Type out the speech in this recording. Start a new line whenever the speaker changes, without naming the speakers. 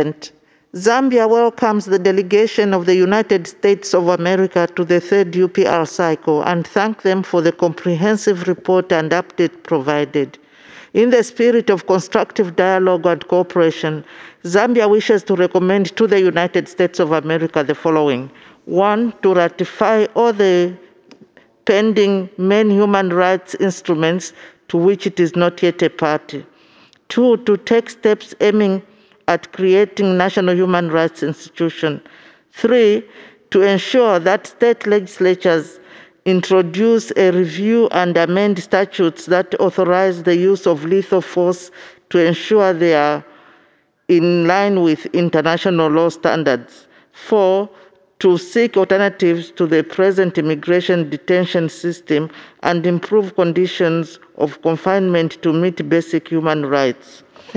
Zambia welcomes the delegation of the United States of America to the third UPR cycle and thank them for the comprehensive report and update provided. In the spirit of constructive dialogue and cooperation, Zambia wishes to recommend to the United States of America the following. 1. To ratify all the pending main human rights instruments to which it is not yet a party. 2. To take steps aiming at creating national human rights institutions. 3. To ensure that state legislatures introduce a review and amend statutes that authorize the use of lethal force to ensure they are in line with international law standards. 4. To seek alternatives to the present immigration detention system and improve conditions of confinement to meet basic human rights.